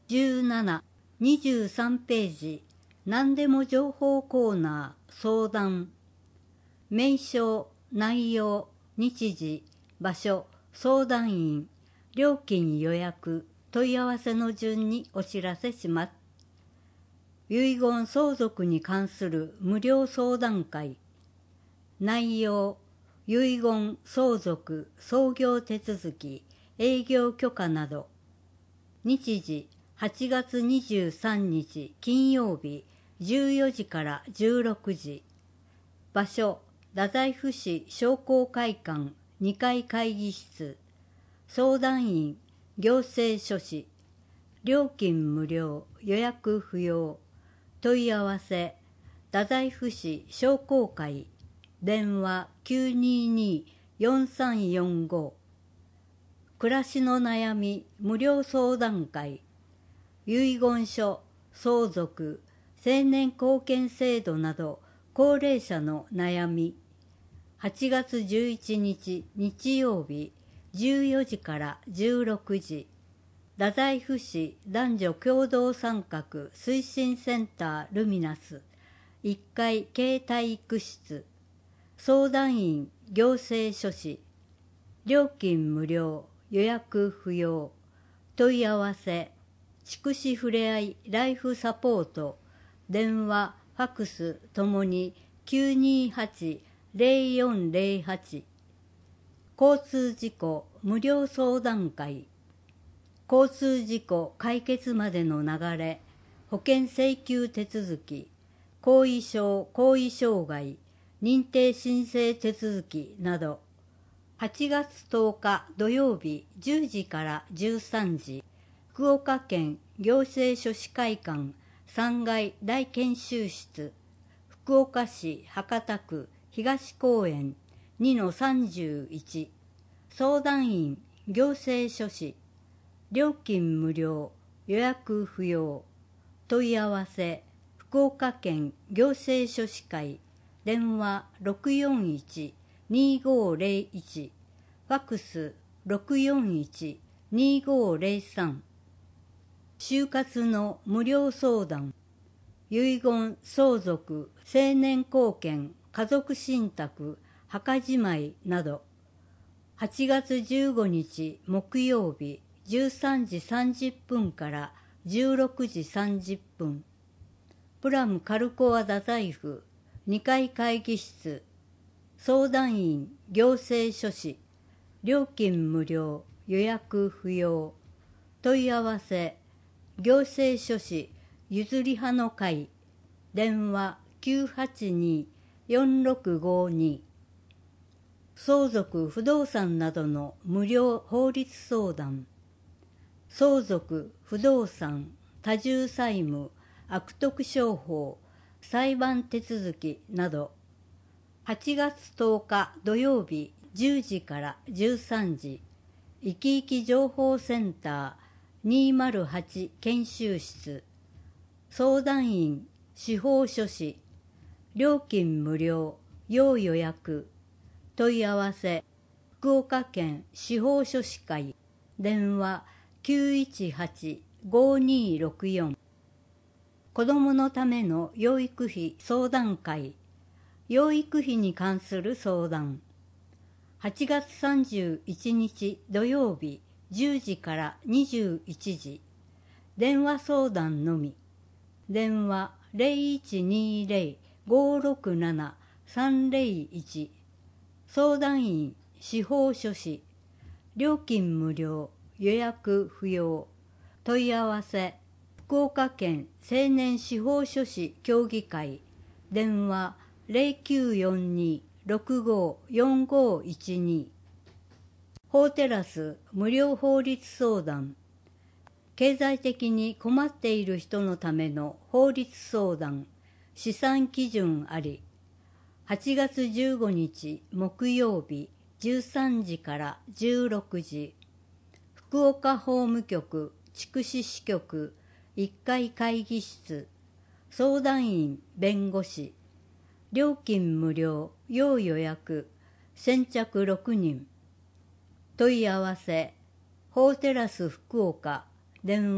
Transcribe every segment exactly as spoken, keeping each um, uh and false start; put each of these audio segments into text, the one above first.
じゅうなな、にじゅうさんページ、何でも情報コーナー、相談。名称、内容、日時、場所、相談員、料金予約、問い合わせの順にお知らせします。遺言相続に関する無料相談会。内容、遺言、相続、創業手続き、営業許可など。日時、はちがつにじゅうさんにち金曜日、じゅうよじからじゅうろくじ。場所、太宰府市商工会館にかい会議室。相談員、行政書士。料金無料、予約不要。問い合わせ、太宰府市商工会。電話きゅうにーにーよんさんよんご。暮らしの悩み無料相談会。遺言書、相続、成年後見制度など高齢者の悩み。はちがつじゅういちにち日曜日じゅうよじからじゅうろくじ。太宰府市男女共同参画推進センタールミナスいっかい系体育室。相談員、行政書士。料金無料、予約不要。問い合わせ、筑紫ふれあいライフサポート。電話、ファクスともにきゅうにーはち ゼロよんゼロはち。交通事故無料相談会。交通事故解決までの流れ、保険請求手続き、後遺症・後遺障害、認定申請手続きなど。はちがつとおか土曜日じゅうじからじゅうさんじ。福岡県行政書士会館さんがい大研修室。福岡市博多区東公園 にのさんじゅういち。相談員、行政書士。料金無料、予約不要。問い合わせ、福岡県行政書士会。電話ろくよんいち にーごーゼロいち。ファクスろくよんいち にーごーゼロさん。就活の無料相談。遺言、相続、成年後見、家族信託、墓じまいなど。はちがつじゅうごにち木曜日じゅうさんじさんじゅっぷんからじゅうろくじさんじゅっぷん。プラムカルコア太宰府にかい会議室。相談員、行政書士。料金無料、予約不要。問い合わせ、行政書士譲り派の会。電話きゅうはちにーよんろくごに。相続不動産などの無料法律相談。相続、不動産、多重債務、悪徳商法、裁判手続きなど。はちがつとおか土曜日じゅうじからじゅうさんじ。いきいき情報センターにーまるはち研修室。相談員、司法書士。料金無料、要予約。問い合わせ、福岡県司法書士会。電話きゅういちはち ごーにーろくよん。子どものための養育費相談会。養育費に関する相談。はちがつさんじゅういちにち土曜日じゅうじからにじゅういちじ。電話相談のみ。電話ゼロいちにーゼロ ごーろくなな さんゼロいち。相談員、司法書士。料金無料、予約不要。問い合わせ、福岡県青年司法書士協議会。電話ゼロきゅうよんにーろくごーよんごーいちに。法テラス無料法律相談。経済的に困っている人のための法律相談。資産基準あり。はちがつじゅうごにち木曜日じゅうさんじからじゅうろくじ。福岡法務局筑紫支局いっかい会議室。相談員、弁護士。料金無料、要予約。先着ろくにん。問い合わせ、法テラス福岡。電話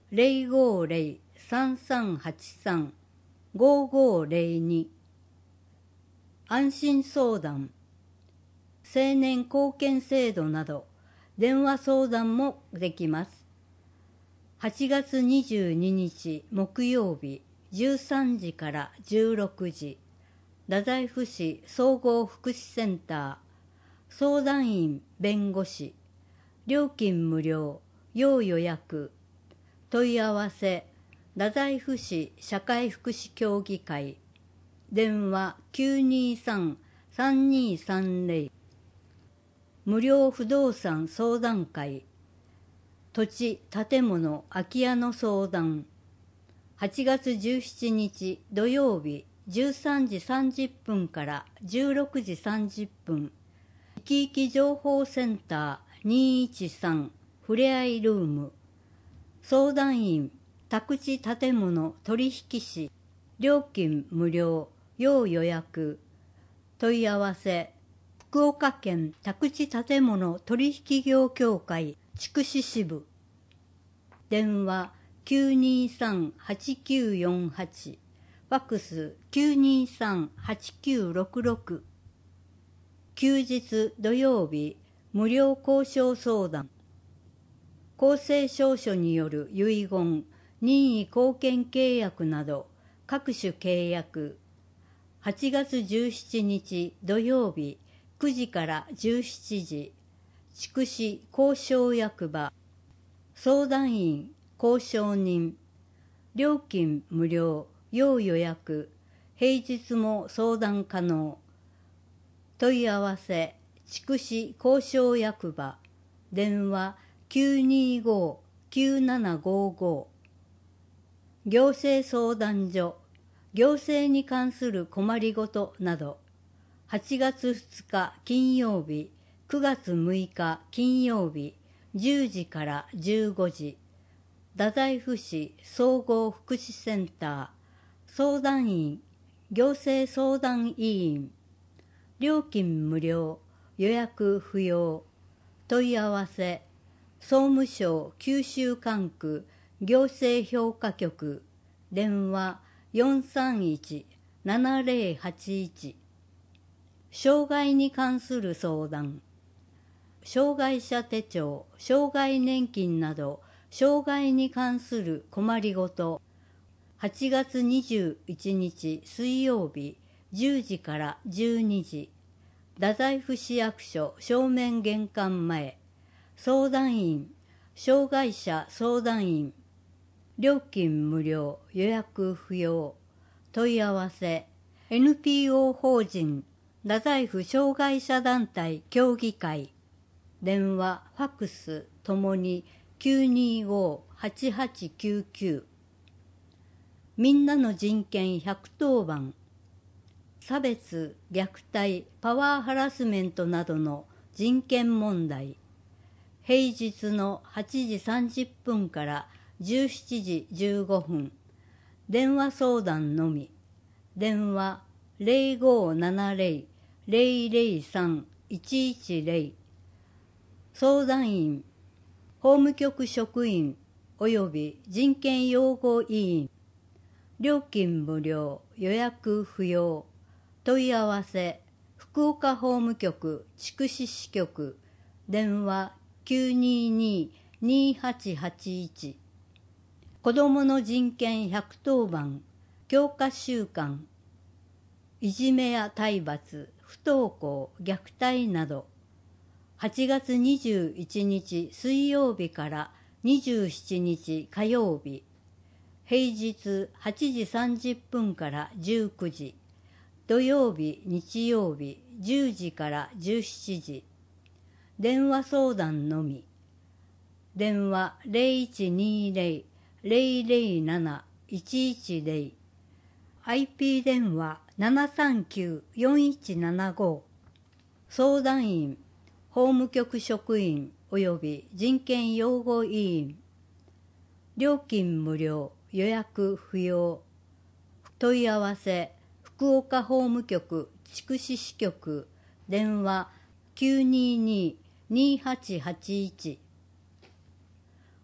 ゼロごゼロ さんさんはちさん ごごゼロに。安心相談、青年貢献制度など電話相談もできます。はちがつにじゅうににち木曜日じゅうさんじからじゅうろくじ、太宰府市総合福祉センター、相談員弁護士、料金無料、要予約、問い合わせ、太宰府市社会福祉協議会、電話 きゅうにさん さんにさんゼロ、無料不動産相談会、土地・建物・空き家の相談、はちがつじゅうしちにち土曜日じゅうさんじさんじゅっぷんからじゅうろくじさんじゅっぷん、いきいき情報センターにいちさんふれあいルーム、相談員宅地建物取引士、料金無料、要予約、問い合わせ、福岡県宅地建物取引業協会筑紫支部、電話きゅうにさん はちきゅうよんはち、ファックスきゅうにさん はちきゅうろくろく、休日土曜日無料交渉相談、公正証書による遺言、任意後見契約など各種契約、はちがつじゅうしちにち土曜日くじからじゅうしちじ、筑紫交渉役場、相談員、交渉人、料金無料、要予約、平日も相談可能、問い合わせ、筑紫交渉役場、電話きゅうにご きゅうななごご、行政相談所、行政に関する困りごとなど、はちがつふつか金曜日、くがつむいか金曜日、じゅうじからじゅうごじ、太宰府市総合福祉センター、相談員、行政相談委員、料金無料、予約不要、問い合わせ、総務省九州管区行政評価局、電話よんさんいち ななゼロはちいち、障害に関する相談、障害者手帳、障害年金など障害に関する困りごと、はちがつにじゅういちにち水曜日じゅうじからじゅうにじ、太宰府市役所正面玄関前、相談員、障害者相談員、料金無料、予約不要、問い合わせ、エヌピーオー 法人太宰府障害者団体協議会、電話、ファックスともにきゅうにご はちはちきゅうきゅう、みんなの人権ひゃくとおばん、差別、虐待、パワーハラスメントなどの人権問題、平日のはちじさんじゅっぷんからじゅうしちじじゅうごふん、電話相談のみ、電話ゼロごななゼロ ゼロゼロさん いちいちゼロ、相談員、法務局職員及び人権擁護委員、料金無料、予約不要、問い合わせ、福岡法務局筑紫支局、電話きゅうにに にはちはちいち、子どもの人権ひゃくとおばん、強化週間、いじめや体罰、不登校、虐待など、はちがつにじゅういちにち水曜日からにじゅうしちにち火曜日、平日はちじさんじゅっぷんからじゅうくじ、土曜日、日曜日じゅうじからじゅうしちじ、電話相談のみ、電話ゼロいちにゼロ ゼロゼロなな いちいちゼロ、アイピー 電話ななさんきゅう よんいちななご、相談員、法務局職員及び人権擁護委員、料金無料、予約不要、問い合わせ、福岡法務局筑紫支局、電話きゅうにに にはちはちいち、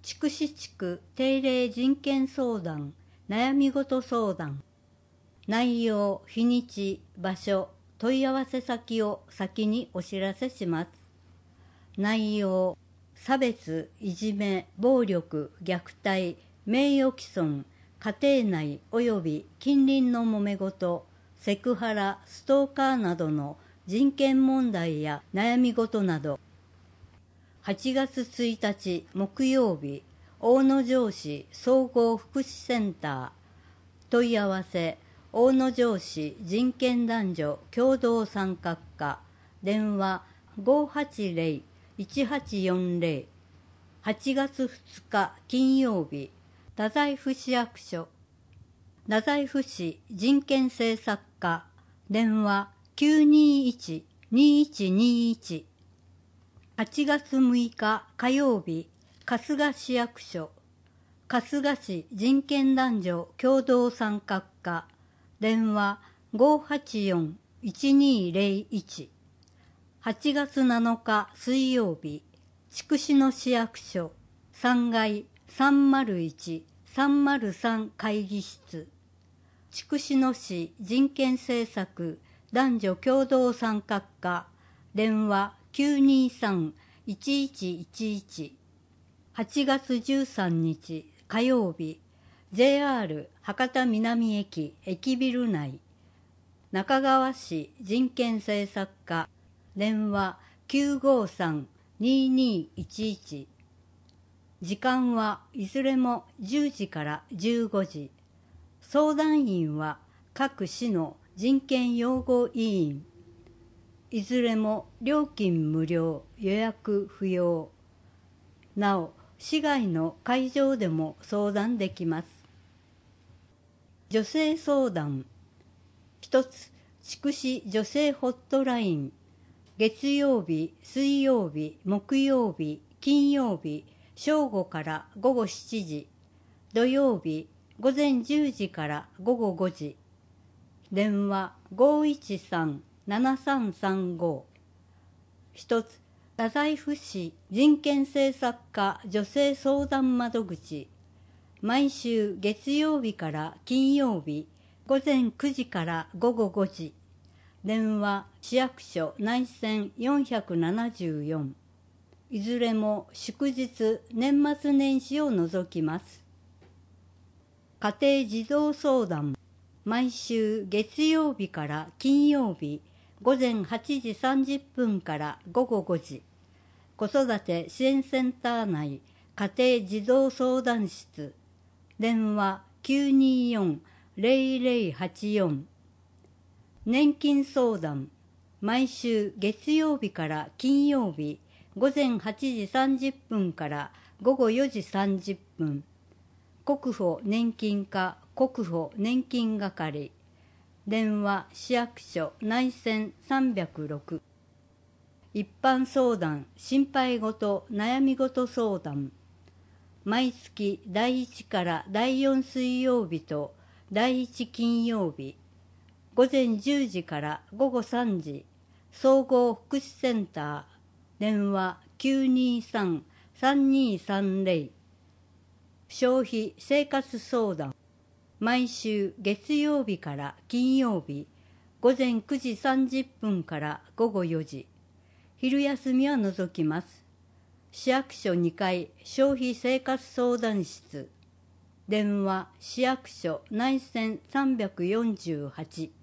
筑紫地区定例人権相談、悩み事相談。内容、日にち、場所、問い合わせ先を先にお知らせします。内容、差別、いじめ、暴力、虐待、名誉毀損、家庭内及び近隣の揉め事、セクハラ、ストーカーなどの人権問題や悩み事など。はちがつついたち木曜日、大野城市総合福祉センター。問い合わせ、大野城市人権男女共同参画課。電話ごーはちゼロー いちはちよんゼロ。はちがつふつか金曜日、太宰府市役所。太宰府市人権政策課。電話きゅうにいち にいちにいち。はちがつむいか火曜日、春日市役所。春日市人権男女共同参画課。電話ごーはちよん いちにーゼロいち。はちがつなのか水曜日、筑紫野市役所。さんがいさんまるいち さんまるさん会議室。筑紫野市人権政策男女共同参画課。電話きゅうにさん いちいちいちいち。はちがつじゅうさんにち火曜日、ジェイアール 博多南駅駅ビル内。中川市人権政策課。電話きゅうごさん ににいちいち。時間はいずれもじゅうじからじゅうごじ。相談員は各市の人権擁護委員。いずれも料金無料、予約不要。なお、市外の会場でも相談できます。女性相談。一つ、筑紫女性ホットライン。月曜日、水曜日、木曜日、金曜日、正午から午後しちじ。土曜日、午前じゅうじから午後ごじ。電話ごーいちさん ななさんさんご。一つ、太宰府市人権政策課女性相談窓口。毎週月曜日から金曜日、午前くじから午後ごじ。電話市役所内線よんひゃくななじゅうよん。いずれも祝日、年末年始を除きます。家庭児童相談。毎週月曜日から金曜日、午前はちじさんじゅっぷんから午後ごじ。子育て支援センター内家庭児童相談室。電話きゅうによん ゼロゼロはちよん。年金相談。毎週月曜日から金曜日、午前はちじさんじゅっぷんから午後よじさんじゅっぷん。国保年金課国保年金係。電話市役所内線さんびゃくろく。一般相談心配事悩み事相談。毎月だいいちからだいよん水曜日とだいいち金曜日。午前じゅうじから午後さんじ。総合福祉センター。電話きゅうにさん さんにさんゼロ。消費生活相談。毎週月曜日から金曜日、午前くじさんじゅっぷんから午後よじ。昼休みは除きます。市役所にかい消費生活相談室。電話市役所内線さんびゃくよんじゅうはち。